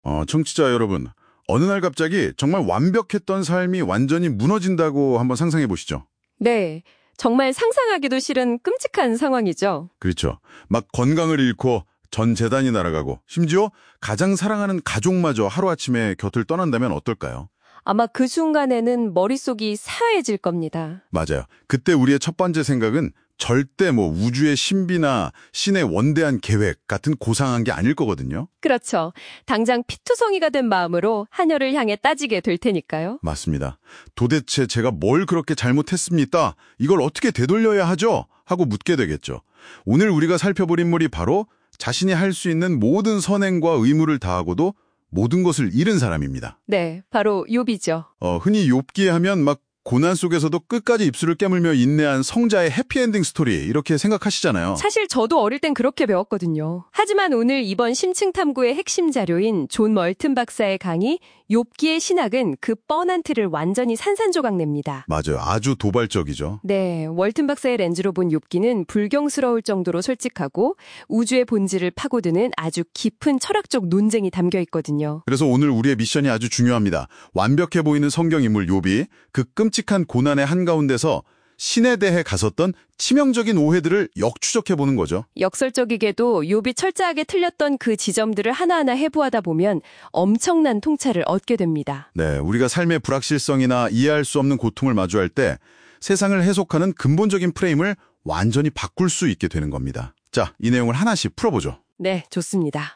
청취자 여러분, 어느 날 갑자기 정말 완벽했던 삶이 완전히 무너진다고 한번 상상해 보시죠. 네, 정말 상상하기도 싫은 끔찍한 상황이죠. 그렇죠. 막 건강을 잃고 전 재단이 날아가고 심지어 가장 사랑하는 가족마저 하루아침에 곁을 떠난다면 어떨까요? 아마 그 순간에는 머릿속이 사해질 겁니다. 맞아요. 그때 우리의 첫 번째 생각은 절대 우주의 신비나 신의 원대한 계획 같은 고상한 게 아닐 거거든요. 그렇죠. 당장 피투성이가 된 마음으로 하늘을 향해 따지게 될 테니까요. 맞습니다. 도대체 제가 뭘 그렇게 잘못했습니까? 이걸 어떻게 되돌려야 하죠? 하고 묻게 되겠죠. 오늘 우리가 살펴볼 인물이 바로 자신이 할 수 있는 모든 선행과 의무를 다하고도 모든 것을 잃은 사람입니다. 네, 바로 욥이죠. 흔히 욥기에 하면 막 고난 속에서도 끝까지 입술을 깨물며 인내한 성자의 해피엔딩 스토리 이렇게 생각하시잖아요. 사실 저도 어릴 땐 그렇게 배웠거든요. 하지만 오늘 이번 심층탐구의 핵심 자료인 존 멀튼 박사의 강의 욥기의 신학은 그 뻔한 틀을 완전히 산산조각냅니다. 맞아요. 아주 도발적이죠. 네, 월튼 박사의 렌즈로 본 욥기는 불경스러울 정도로 솔직하고 우주의 본질을 파고드는 아주 깊은 철학적 논쟁이 담겨 있거든요. 그래서 오늘 우리의 미션이 아주 중요합니다. 완벽해 보이는 성경 인물 욥이 그 끔찍한 고난의 한가운데서 신에 대해 가졌던 치명적인 오해들을 역추적해보는 거죠. 역설적이게도 욥이 철저하게 틀렸던 그 지점들을 하나하나 해부하다 보면 엄청난 통찰을 얻게 됩니다. 네, 우리가 삶의 불확실성이나 이해할 수 없는 고통을 마주할 때 세상을 해석하는 근본적인 프레임을 완전히 바꿀 수 있게 되는 겁니다. 자, 이 내용을 하나씩 풀어보죠. 네, 좋습니다.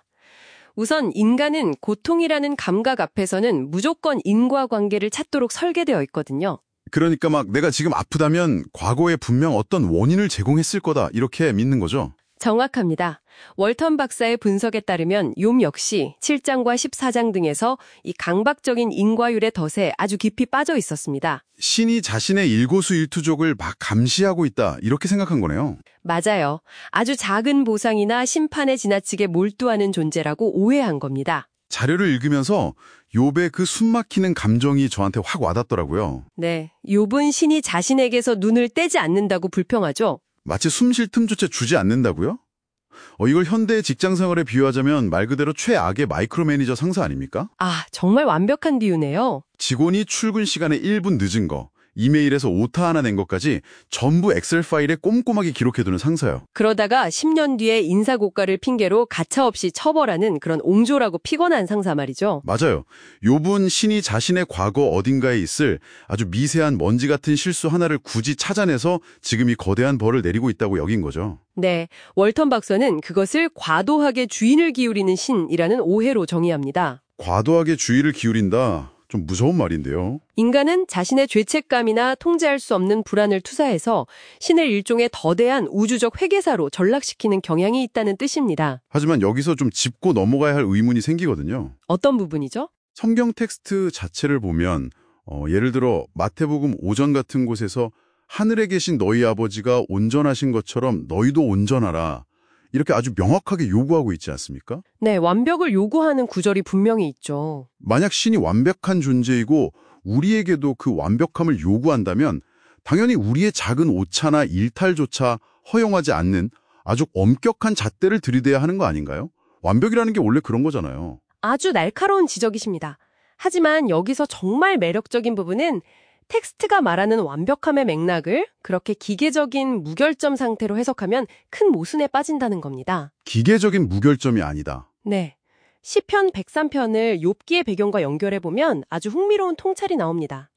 우선 인간은 고통이라는 감각 앞에서는 무조건 인과관계를 찾도록 설계되어 있거든요. 그러니까 막 내가 지금 아프다면 과거에 분명 어떤 원인을 제공했을 거다 이렇게 믿는 거죠. 정확합니다. 월턴 박사의 분석에 따르면 욥 역시 7장과 14장 등에서 이 강박적인 인과율의 덫에 아주 깊이 빠져 있었습니다. 신이 자신의 일거수일투족을 막 감시하고 있다 이렇게 생각한 거네요. 맞아요. 아주 작은 보상이나 심판에 지나치게 몰두하는 존재라고 오해한 겁니다. 자료를 읽으면서 욥의 그 숨막히는 감정이 저한테 확 와닿더라고요. 네, 욥은 신이 자신에게서 눈을 떼지 않는다고 불평하죠. 마치 숨 쉴 틈조차 주지 않는다고요? 이걸 현대의 직장 생활에 비유하자면 말 그대로 최악의 마이크로 매니저 상사 아닙니까? 아, 정말 완벽한 비유네요. 직원이 출근 시간에 1분 늦은 거, 이메일에서 오타 하나 낸 것까지 전부 엑셀 파일에 꼼꼼하게 기록해두는 상사요. 그러다가 10년 뒤에 인사고과를 핑계로 가차없이 처벌하는 그런 옹졸하고 피곤한 상사 말이죠. 맞아요. 욥은 신이 자신의 과거 어딘가에 있을 아주 미세한 먼지 같은 실수 하나를 굳이 찾아내서 지금 이 거대한 벌을 내리고 있다고 여긴 거죠. 네, 월턴 박사는 그것을 과도하게 주인을 기울이는 신이라는 오해로 정의합니다. 과도하게 주의를 기울인다. 좀 무서운 말인데요. 인간은 자신의 죄책감이나 통제할 수 없는 불안을 투사해서 신을 일종의 더대한 우주적 회계사로 전락시키는 경향이 있다는 뜻입니다. 하지만 여기서 좀 짚고 넘어가야 할 의문이 생기거든요. 어떤 부분이죠? 성경 텍스트 자체를 보면 예를 들어 마태복음 5장 같은 곳에서 하늘에 계신 너희 아버지가 온전하신 것처럼 너희도 온전하라. 이렇게 아주 명확하게 요구하고 있지 않습니까? 네, 완벽을 요구하는 구절이 분명히 있죠. 만약 신이 완벽한 존재이고 우리에게도 그 완벽함을 요구한다면 당연히 우리의 작은 오차나 일탈조차 허용하지 않는 아주 엄격한 잣대를 들이대야 하는 거 아닌가요? 완벽이라는 게 원래 그런 거잖아요. 아주 날카로운 지적이십니다. 하지만 여기서 정말 매력적인 부분은 텍스트가 말하는 완벽함의 맥락을 그렇게 기계적인 무결점 상태로 해석하면 큰 모순에 빠진다는 겁니다. 기계적인 무결점이 아니다. 네. 시편 103편을 욥기의 배경과 연결해보면 아주 흥미로운 통찰이 나옵니다.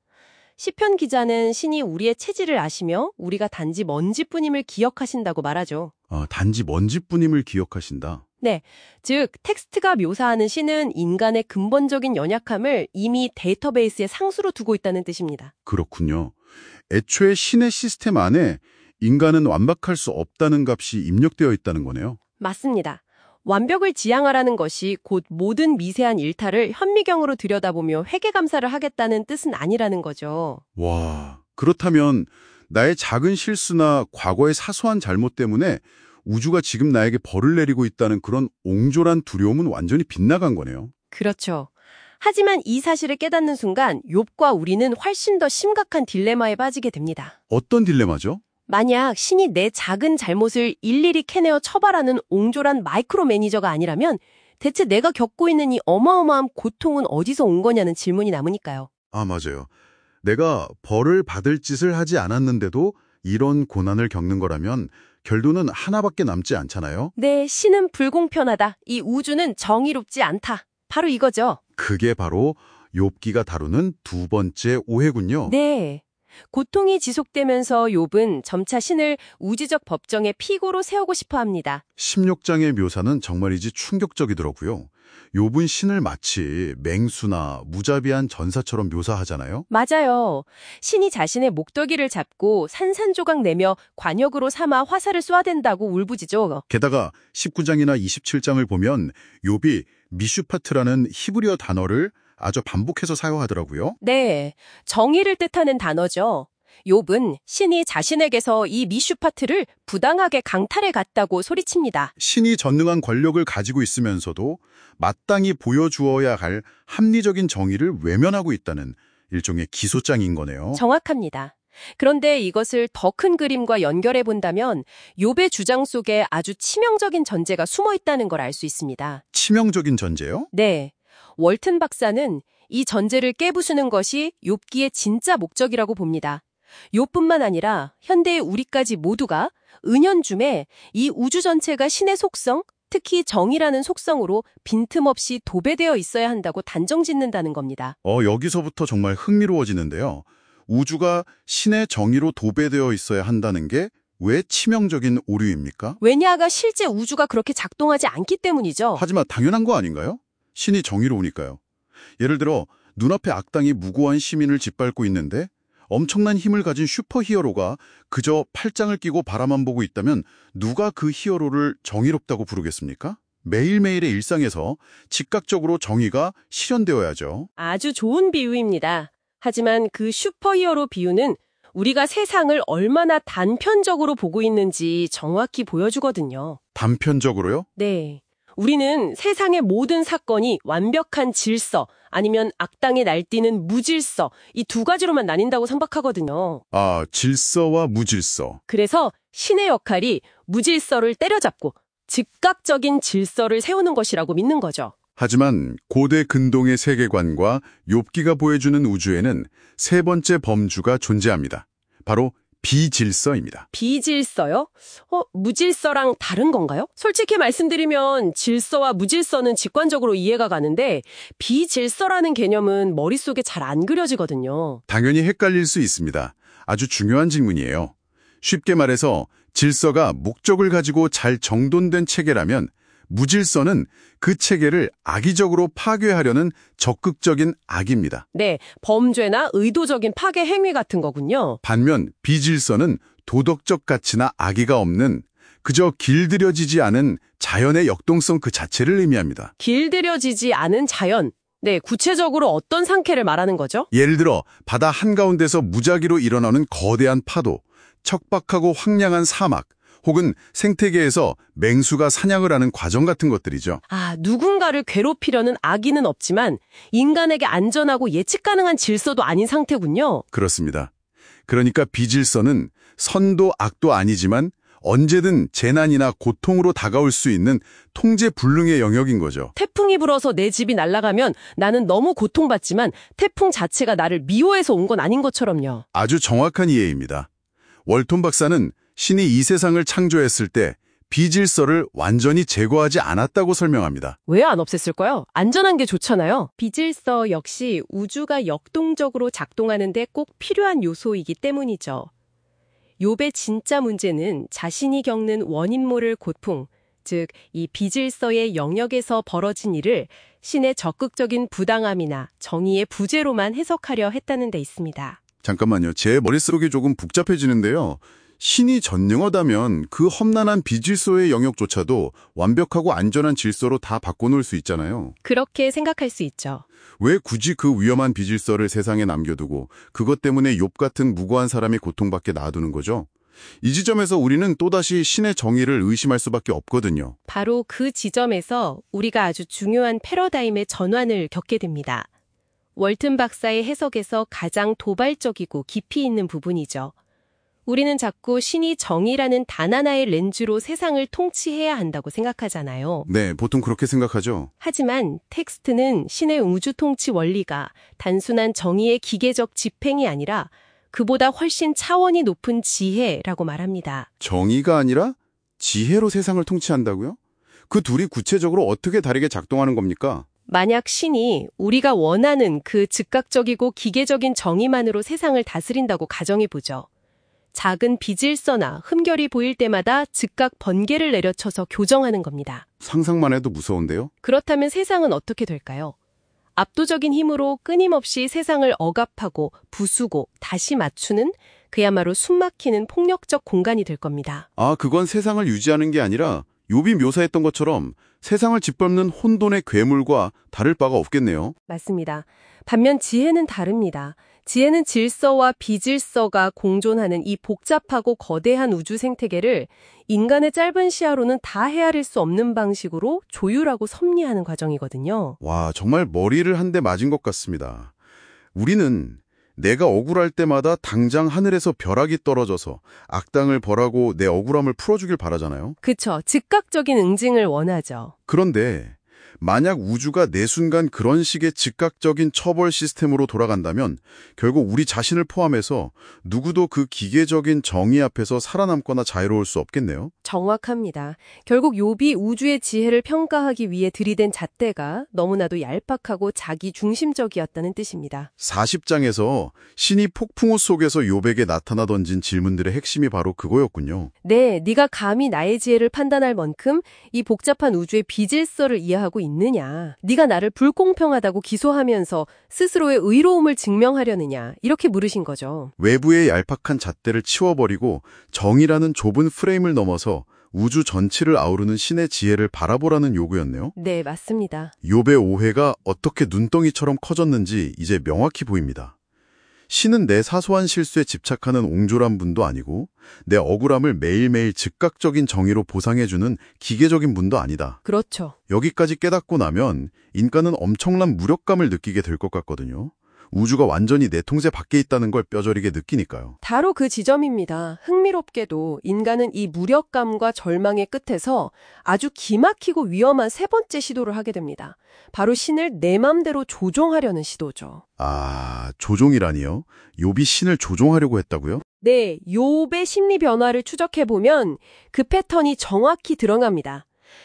시편 기자는 신이 우리의 체질을 아시며 우리가 단지 먼지뿐임을 기억하신다고 말하죠. 단지 먼지뿐임을 기억하신다. 네, 즉 텍스트가 묘사하는 신은 인간의 근본적인 연약함을 이미 데이터베이스에 상수로 두고 있다는 뜻입니다. 그렇군요. 애초에 신의 시스템 안에 인간은 완벽할 수 없다는 값이 입력되어 있다는 거네요. 맞습니다. 완벽을 지향하라는 것이 곧 모든 미세한 일탈을 현미경으로 들여다보며 회계감사를 하겠다는 뜻은 아니라는 거죠. 와, 그렇다면 나의 작은 실수나 과거의 사소한 잘못 때문에 우주가 지금 나에게 벌을 내리고 있다는 그런 옹졸한 두려움은 완전히 빗나간 거네요. 그렇죠. 하지만 이 사실을 깨닫는 순간 욥과 우리는 훨씬 더 심각한 딜레마에 빠지게 됩니다. 어떤 딜레마죠? 만약 신이 내 작은 잘못을 일일이 캐내어 처벌하는 옹졸한 마이크로 매니저가 아니라면 대체 내가 겪고 있는 이 어마어마한 고통은 어디서 온 거냐는 질문이 남으니까요. 아, 맞아요. 내가 벌을 받을 짓을 하지 않았는데도 이런 고난을 겪는 거라면 결론은 하나밖에 남지 않잖아요. 네, 신은 불공평하다. 이 우주는 정의롭지 않다. 바로 이거죠. 그게 바로 욥기가 다루는 두 번째 오해군요. 네. 고통이 지속되면서 욥은 점차 신을 우주적 법정의 피고로 세우고 싶어 합니다. 16장의 묘사는 정말이지 충격적이더라고요. 욥은 신을 마치 맹수나 무자비한 전사처럼 묘사하잖아요. 맞아요. 신이 자신의 목덜기를 잡고 산산조각 내며 관역으로 삼아 화살을 쏘아댄다고 울부짖죠. 게다가 19장이나 27장을 보면 욥이 미슈파트라는 히브리어 단어를 아주 반복해서 사용하더라고요. 네, 정의를 뜻하는 단어죠. 욥은 신이 자신에게서 이 미슈파트를 부당하게 강탈해 갔다고 소리칩니다. 신이 전능한 권력을 가지고 있으면서도 마땅히 보여주어야 할 합리적인 정의를 외면하고 있다는 일종의 기소장인 거네요. 정확합니다. 그런데 이것을 더 큰 그림과 연결해 본다면 욥의 주장 속에 아주 치명적인 전제가 숨어 있다는 걸 알 수 있습니다. 치명적인 전제요? 네, 월튼 박사는 이 전제를 깨부수는 것이 욥기의 진짜 목적이라고 봅니다. 욥뿐만 아니라 현대의 우리까지 모두가 은연중에 이 우주 전체가 신의 속성, 특히 정의라는 속성으로 빈틈없이 도배되어 있어야 한다고 단정짓는다는 겁니다. 여기서부터 정말 흥미로워지는데요. 우주가 신의 정의로 도배되어 있어야 한다는 게 왜 치명적인 오류입니까? 왜냐하가 실제 우주가 그렇게 작동하지 않기 때문이죠. 하지만 당연한 거 아닌가요? 신이 정의로우니까요. 예를 들어 눈앞에 악당이 무고한 시민을 짓밟고 있는데 엄청난 힘을 가진 슈퍼히어로가 그저 팔짱을 끼고 바라만 보고 있다면 누가 그 히어로를 정의롭다고 부르겠습니까? 매일매일의 일상에서 즉각적으로 정의가 실현되어야죠. 아주 좋은 비유입니다. 하지만 그 슈퍼히어로 비유는 우리가 세상을 얼마나 단편적으로 보고 있는지 정확히 보여주거든요. 단편적으로요? 네. 우리는 세상의 모든 사건이 완벽한 질서 아니면 악당에 날뛰는 무질서 이 두 가지로만 나뉜다고 생각하거든요. 아, 질서와 무질서. 그래서 신의 역할이 무질서를 때려잡고 즉각적인 질서를 세우는 것이라고 믿는 거죠. 하지만 고대 근동의 세계관과 욥기가 보여주는 우주에는 세 번째 범주가 존재합니다. 바로 비질서입니다. 비질서요? 무질서랑 다른 건가요? 솔직히 말씀드리면 질서와 무질서는 직관적으로 이해가 가는데 비질서라는 개념은 머릿속에 잘 안 그려지거든요. 당연히 헷갈릴 수 있습니다. 아주 중요한 질문이에요. 쉽게 말해서 질서가 목적을 가지고 잘 정돈된 체계라면 무질서는 그 체계를 악의적으로 파괴하려는 적극적인 악입니다. 네, 범죄나 의도적인 파괴 행위 같은 거군요. 반면 비질서는 도덕적 가치나 악의가 없는 그저 길들여지지 않은 자연의 역동성 그 자체를 의미합니다. 길들여지지 않은 자연. 네, 구체적으로 어떤 상태를 말하는 거죠? 예를 들어 바다 한가운데서 무작위로 일어나는 거대한 파도, 척박하고 황량한 사막, 혹은 생태계에서 맹수가 사냥을 하는 과정 같은 것들이죠. 누군가를 괴롭히려는 악의는 없지만 인간에게 안전하고 예측 가능한 질서도 아닌 상태군요. 그렇습니다. 그러니까 비질서는 선도 악도 아니지만 언제든 재난이나 고통으로 다가올 수 있는 통제 불능의 영역인 거죠. 태풍이 불어서 내 집이 날아가면 나는 너무 고통받지만 태풍 자체가 나를 미워해서 온 건 아닌 것처럼요. 아주 정확한 이해입니다. 월톤 박사는 신이 이 세상을 창조했을 때 비질서를 완전히 제거하지 않았다고 설명합니다. 왜 안 없앴을까요? 안전한 게 좋잖아요. 비질서 역시 우주가 역동적으로 작동하는 데 꼭 필요한 요소이기 때문이죠. 욥의 진짜 문제는 자신이 겪는 원인 모를 고통, 즉 이 비질서의 영역에서 벌어진 일을 신의 적극적인 부당함이나 정의의 부재로만 해석하려 했다는 데 있습니다. 잠깐만요. 제 머릿속이 조금 복잡해지는데요. 신이 전능하다면 그 험난한 비질서의 영역조차도 완벽하고 안전한 질서로 다 바꿔놓을 수 있잖아요. 그렇게 생각할 수 있죠. 왜 굳이 그 위험한 비질서를 세상에 남겨두고 그것 때문에 욥 같은 무고한 사람이 고통받게 놔두는 거죠? 이 지점에서 우리는 또다시 신의 정의를 의심할 수밖에 없거든요. 바로 그 지점에서 우리가 아주 중요한 패러다임의 전환을 겪게 됩니다. 월튼 박사의 해석에서 가장 도발적이고 깊이 있는 부분이죠. 우리는 자꾸 신이 정의라는 단 하나의 렌즈로 세상을 통치해야 한다고 생각하잖아요. 네, 보통 그렇게 생각하죠. 하지만 텍스트는 신의 우주 통치 원리가 단순한 정의의 기계적 집행이 아니라 그보다 훨씬 차원이 높은 지혜라고 말합니다. 정의가 아니라 지혜로 세상을 통치한다고요? 그 둘이 구체적으로 어떻게 다르게 작동하는 겁니까? 만약 신이 우리가 원하는 그 즉각적이고 기계적인 정의만으로 세상을 다스린다고 가정해보죠. 작은 비질서나 흠결이 보일 때마다 즉각 번개를 내려쳐서 교정하는 겁니다. 상상만 해도 무서운데요? 그렇다면 세상은 어떻게 될까요? 압도적인 힘으로 끊임없이 세상을 억압하고 부수고 다시 맞추는 그야말로 숨막히는 폭력적 공간이 될 겁니다. 아, 그건 세상을 유지하는 게 아니라 욥이 묘사했던 것처럼 세상을 짓밟는 혼돈의 괴물과 다를 바가 없겠네요. 맞습니다. 반면 지혜는 다릅니다. 지혜는 질서와 비질서가 공존하는 이 복잡하고 거대한 우주 생태계를 인간의 짧은 시야로는 다 헤아릴 수 없는 방식으로 조율하고 섭리하는 과정이거든요. 와, 정말 머리를 한 대 맞은 것 같습니다. 우리는 내가 억울할 때마다 당장 하늘에서 벼락이 떨어져서 악당을 벌하고 내 억울함을 풀어주길 바라잖아요. 그쵸. 즉각적인 응징을 원하죠. 그런데 만약 우주가 내 순간 그런 식의 즉각적인 처벌 시스템으로 돌아간다면 결국 우리 자신을 포함해서 누구도 그 기계적인 정의 앞에서 살아남거나 자유로울 수 없겠네요. 정확합니다. 결국 욥이 우주의 지혜를 평가하기 위해 들이댄 잣대가 너무나도 얄팍하고 자기 중심적이었다는 뜻입니다. 40장에서 신이 폭풍우 속에서 욥에게 나타나 던진 질문들의 핵심이 바로 그거였군요. 네, 네가 감히 나의 지혜를 판단할 만큼 이 복잡한 우주의 비질서를 이해하고 있느냐. 네가 나를 불공평하다고 기소하면서 스스로의 의로움을 증명하려느냐. 이렇게 물으신 거죠. 외부의 얄팍한 잣대를 치워버리고 정의라는 좁은 프레임을 넘어서 우주 전체를 아우르는 신의 지혜를 바라보라는 요구였네요. 네, 맞습니다. 욥의 오해가 어떻게 눈덩이처럼 커졌는지 이제 명확히 보입니다. 신은 내 사소한 실수에 집착하는 옹졸한 분도 아니고 내 억울함을 매일매일 즉각적인 정의로 보상해주는 기계적인 분도 아니다. 그렇죠. 여기까지 깨닫고 나면 인간은 엄청난 무력감을 느끼게 될 것 같거든요. 우주가 완전히 내 통제 밖에 있다는 걸 뼈저리게 느끼니까요. 바로 그 지점입니다. 흥미롭게도 인간은 이 무력감과 절망의 끝에서 아주 기막히고 위험한 세 번째 시도를 하게 됩니다. 바로 신을 내 맘대로 조종하려는 시도죠. 아, 조종이라니요? 욥이 신을 조종하려고 했다고요? 네, 욥의 심리 변화를 추적해보면 그 패턴이 정확히 드러납니다.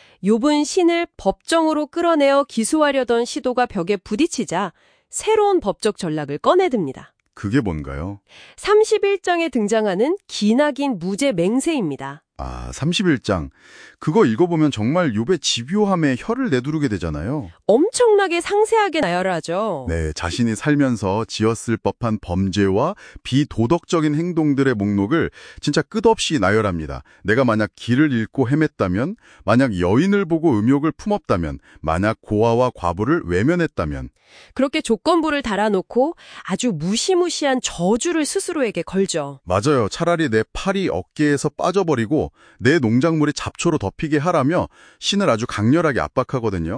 욥은 신을 법정으로 끌어내어 기소하려던 시도가 벽에 부딪히자 새로운 법적 전략을 꺼내듭니다. 그게 뭔가요? 31장에 등장하는 기나긴 무죄 맹세입니다. 아, 31장. 그거 읽어보면 정말 욥의 집요함에 혀를 내두르게 되잖아요. 엄청나게 상세하게 나열하죠. 네, 자신이 살면서 지었을 법한 범죄와 비도덕적인 행동들의 목록을 진짜 끝없이 나열합니다. 내가 만약 길을 잃고 헤맸다면, 만약 여인을 보고 음욕을 품었다면, 만약 고아와 과부를 외면했다면. 그렇게 조건부를 달아놓고 아주 무시무시한 저주를 스스로에게 걸죠. 맞아요. 차라리 내 팔이 어깨에서 빠져버리고 내 농작물이 잡초로 덮이게 하라며 신을 아주 강렬하게 압박하거든요.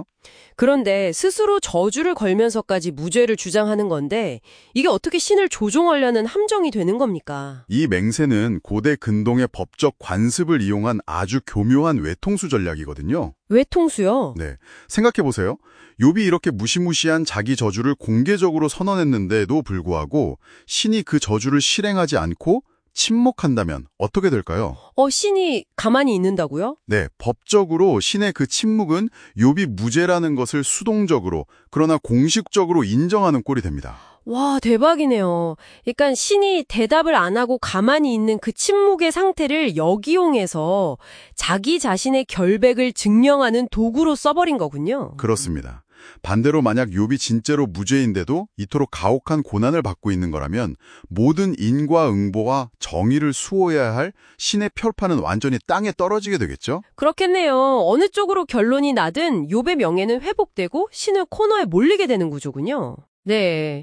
그런데 스스로 저주를 걸면서까지 무죄를 주장하는 건데 이게 어떻게 신을 조종하려는 함정이 되는 겁니까? 이 맹세는 고대 근동의 법적 관습을 이용한 아주 교묘한 외통수 전략이거든요. 외통수요? 네, 생각해보세요. 욥이 이렇게 무시무시한 자기 저주를 공개적으로 선언했는데도 불구하고 신이 그 저주를 실행하지 않고 침묵한다면 어떻게 될까요? 신이 가만히 있는다고요? 네, 법적으로 신의 그 침묵은 욥이 무죄라는 것을 수동적으로 그러나 공식적으로 인정하는 꼴이 됩니다. 와, 대박이네요. 그러니까 신이 대답을 안 하고 가만히 있는 그 침묵의 상태를 역이용해서 자기 자신의 결백을 증명하는 도구로 써버린 거군요. 그렇습니다. 반대로 만약 욥이 진짜로 무죄인데도 이토록 가혹한 고난을 받고 있는 거라면 모든 인과응보와 정의를 수호해야 할 신의 표판은 완전히 땅에 떨어지게 되겠죠? 그렇겠네요. 어느 쪽으로 결론이 나든 욥의 명예는 회복되고 신은 코너에 몰리게 되는 구조군요. 네,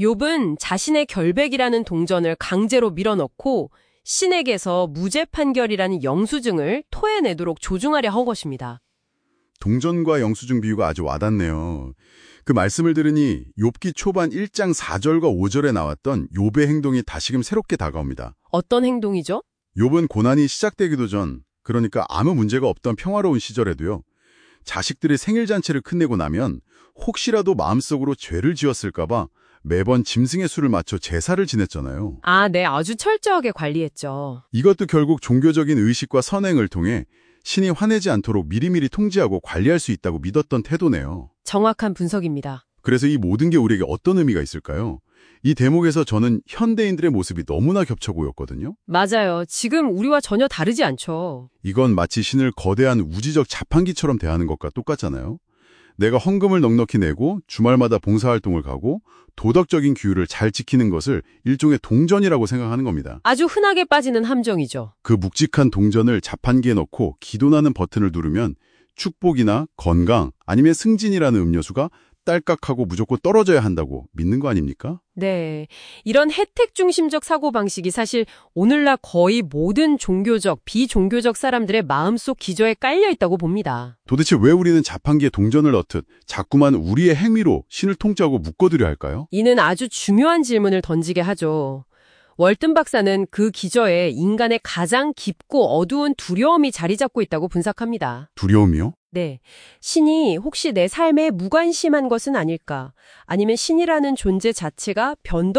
욥은 자신의 결백이라는 동전을 강제로 밀어넣고 신에게서 무죄 판결이라는 영수증을 토해내도록 조종하려 한 것입니다. 동전과 영수증 비유가 아주 와닿네요. 그 말씀을 들으니 욥기 초반 1장 4절과 5절에 나왔던 욥의 행동이 다시금 새롭게 다가옵니다. 어떤 행동이죠? 욥은 고난이 시작되기도 전, 그러니까 아무 문제가 없던 평화로운 시절에도요. 자식들의 생일 잔치를 끝내고 나면 혹시라도 마음속으로 죄를 지었을까 봐 매번 짐승의 수를 맞춰 제사를 지냈잖아요. 아, 네. 아주 철저하게 관리했죠. 이것도 결국 종교적인 의식과 선행을 통해 신이 화내지 않도록 미리미리 통제하고 관리할 수 있다고 믿었던 태도네요. 정확한 분석입니다. 그래서 이 모든 게 우리에게 어떤 의미가 있을까요? 이 대목에서 저는 현대인들의 모습이 너무나 겹쳐 보였거든요. 맞아요. 지금 우리와 전혀 다르지 않죠. 이건 마치 신을 거대한 우주적 자판기처럼 대하는 것과 똑같잖아요. 내가 헌금을 넉넉히 내고 주말마다 봉사활동을 가고 도덕적인 규율을 잘 지키는 것을 일종의 동전이라고 생각하는 겁니다. 아주 흔하게 빠지는 함정이죠. 그 묵직한 동전을 자판기에 넣고 기도나는 버튼을 누르면 축복이나 건강 아니면 승진이라는 음료수가 딸깍하고 무조건 떨어져야 한다고 믿는 거 아닙니까? 네. 이런 혜택 중심적 사고방식이 사실 오늘날 거의 모든 종교적, 비종교적 사람들의 마음속 기저에 깔려 있다고 봅니다. 도대체 왜 우리는 자판기에 동전을 넣듯 자꾸만 우리의 행위로 신을 통제하고 묶어두려 할까요? 이는 아주 중요한 질문을 던지게 하죠. 월튼 박사는 그 기저에 인간의 가장 깊고 어두운 두려움이 자리 잡고 있다고 분석합니다. 두려움이요? 네. 신이 혹시 내 삶에 무관심한 것은 아닐까? 아니면 신이라는 존재 자체가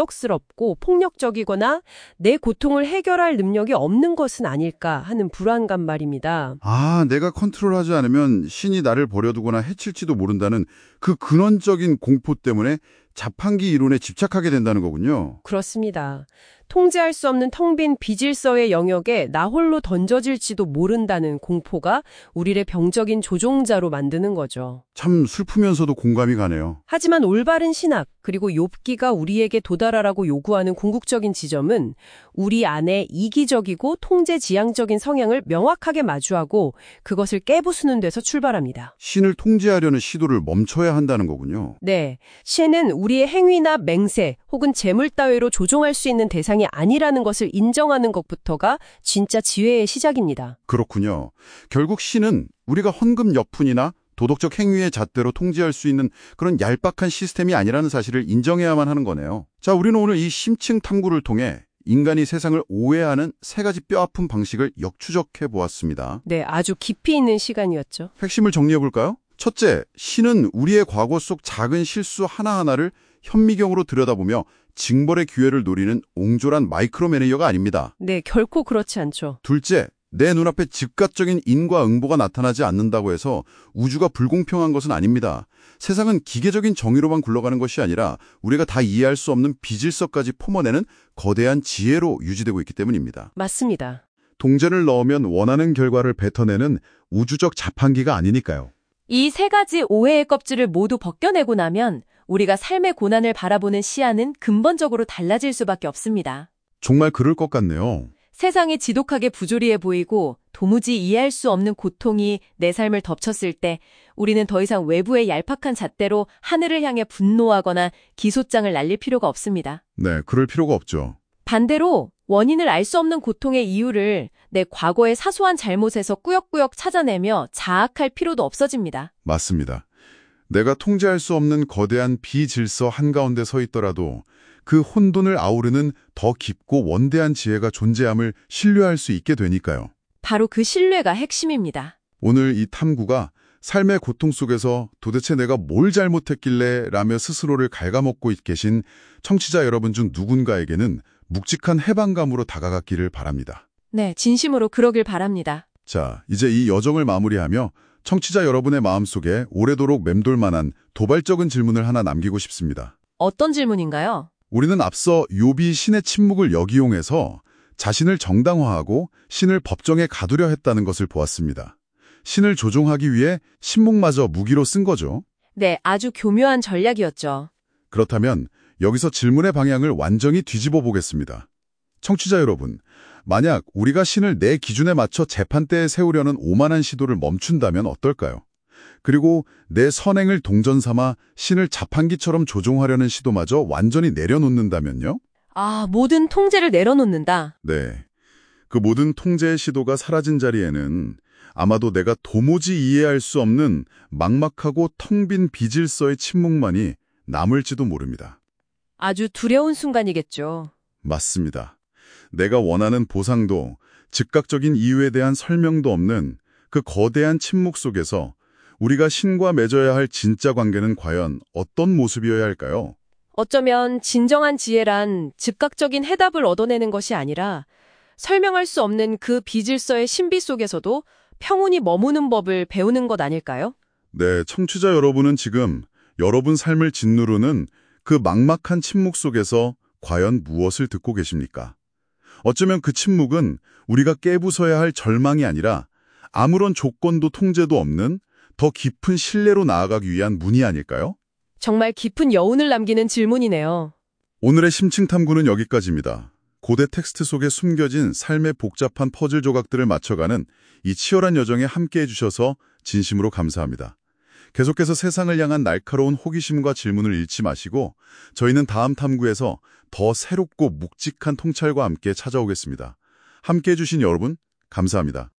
변덕스럽고 폭력적이거나 내 고통을 해결할 능력이 없는 것은 아닐까 하는 불안감 말입니다. 아, 내가 컨트롤하지 않으면 신이 나를 버려두거나 해칠지도 모른다는 그 근원적인 공포 때문에 자판기 이론에 집착하게 된다는 거군요. 그렇습니다. 통제할 수 없는 텅 빈 비질서의 영역에 나 홀로 던져질지도 모른다는 공포가 우리를 병적인 조종자로 만드는 거죠. 참 슬프면서도 공감이 가네요. 하지만 올바른 신학, 그리고 욥기가 우리에게 도달하라고 요구하는 궁극적인 지점은 우리 안에 이기적이고 통제지향적인 성향을 명확하게 마주하고 그것을 깨부수는 데서 출발합니다. 신을 통제하려는 시도를 멈춰야 한다는 거군요. 네, 신은 우리의 행위나 맹세 혹은 재물 따위로 조종할 수 있는 대상이 아니라는 것을 인정하는 것부터가 진짜 지혜의 시작입니다. 그렇군요. 결국 신은 우리가 헌금 여푼이나 도덕적 행위의 잣대로 통제할 수 있는 그런 얄팍한 시스템이 아니라는 사실을 인정해야만 하는 거네요. 자, 우리는 오늘 이 심층 탐구를 통해 인간이 세상을 오해하는 세 가지 뼈아픈 방식을 역추적해 보았습니다. 네, 아주 깊이 있는 시간이었죠. 핵심을 정리해 볼까요? 첫째, 신은 우리의 과거 속 작은 실수 하나하나를 현미경으로 들여다보며 징벌의 기회를 노리는 옹졸한 마이크로 매니저가 아닙니다. 네, 결코 그렇지 않죠. 둘째, 내 눈앞에 즉각적인 인과응보가 나타나지 않는다고 해서 우주가 불공평한 것은 아닙니다. 세상은 기계적인 정의로만 굴러가는 것이 아니라 우리가 다 이해할 수 없는 비질서까지 품어내는 거대한 지혜로 유지되고 있기 때문입니다. 맞습니다. 동전을 넣으면 원하는 결과를 뱉어내는 우주적 자판기가 아니니까요. 이 세 가지 오해의 껍질을 모두 벗겨내고 나면 우리가 삶의 고난을 바라보는 시야는 근본적으로 달라질 수밖에 없습니다. 정말 그럴 것 같네요. 세상이 지독하게 부조리해 보이고 도무지 이해할 수 없는 고통이 내 삶을 덮쳤을 때 우리는 더 이상 외부의 얄팍한 잣대로 하늘을 향해 분노하거나 기소장을 날릴 필요가 없습니다. 네, 그럴 필요가 없죠. 반대로 원인을 알 수 없는 고통의 이유를 내 과거의 사소한 잘못에서 꾸역꾸역 찾아내며 자학할 필요도 없어집니다. 맞습니다. 내가 통제할 수 없는 거대한 비질서 한가운데 서 있더라도 그 혼돈을 아우르는 더 깊고 원대한 지혜가 존재함을 신뢰할 수 있게 되니까요. 바로 그 신뢰가 핵심입니다. 오늘 이 탐구가 삶의 고통 속에서 도대체 내가 뭘 잘못했길래 라며 스스로를 갉아먹고 계신 청취자 여러분 중 누군가에게는 묵직한 해방감으로 다가갔기를 바랍니다. 네, 진심으로 그러길 바랍니다. 자, 이제 이 여정을 마무리하며 청취자 여러분의 마음속에 오래도록 맴돌만한 도발적인 질문을 하나 남기고 싶습니다. 어떤 질문인가요? 우리는 앞서 욥이 신의 침묵을 역이용해서 자신을 정당화하고 신을 법정에 가두려 했다는 것을 보았습니다. 신을 조종하기 위해 신목마저 무기로 쓴 거죠. 네, 아주 교묘한 전략이었죠. 그렇다면 여기서 질문의 방향을 완전히 뒤집어 보겠습니다. 청취자 여러분, 만약 우리가 신을 내 기준에 맞춰 재판대에 세우려는 오만한 시도를 멈춘다면 어떨까요? 그리고 내 선행을 동전 삼아 신을 자판기처럼 조종하려는 시도마저 완전히 내려놓는다면요? 아, 모든 통제를 내려놓는다. 네. 그 모든 통제의 시도가 사라진 자리에는 아마도 내가 도무지 이해할 수 없는 막막하고 텅 빈 비질서의 침묵만이 남을지도 모릅니다. 아주 두려운 순간이겠죠. 맞습니다. 내가 원하는 보상도 즉각적인 이유에 대한 설명도 없는 그 거대한 침묵 속에서 우리가 신과 맺어야 할 진짜 관계는 과연 어떤 모습이어야 할까요? 어쩌면 진정한 지혜란 즉각적인 해답을 얻어내는 것이 아니라 설명할 수 없는 그 비질서의 신비 속에서도 평온히 머무는 법을 배우는 것 아닐까요? 네, 청취자 여러분은 지금 여러분 삶을 짓누르는 그 막막한 침묵 속에서 과연 무엇을 듣고 계십니까? 어쩌면 그 침묵은 우리가 깨부숴야 할 절망이 아니라 아무런 조건도 통제도 없는 더 깊은 신뢰로 나아가기 위한 문이 아닐까요? 정말 깊은 여운을 남기는 질문이네요. 오늘의 심층 탐구는 여기까지입니다. 고대 텍스트 속에 숨겨진 삶의 복잡한 퍼즐 조각들을 맞춰가는 이 치열한 여정에 함께해 주셔서 진심으로 감사합니다. 계속해서 세상을 향한 날카로운 호기심과 질문을 잃지 마시고 저희는 다음 탐구에서 더 새롭고 묵직한 통찰과 함께 찾아오겠습니다. 함께해 주신 여러분 감사합니다.